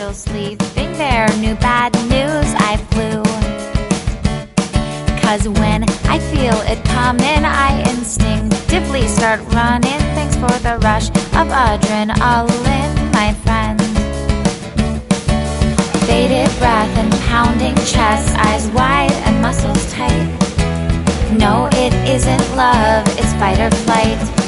still sleeping there. New bad news, I flew. 'Cause when I feel it coming, I instinctively start running. Thanks for the rush of adrenaline, my friend. Bated breath and pounding chest, eyes wide and muscles tight. No, it isn't love, it's fight or flight.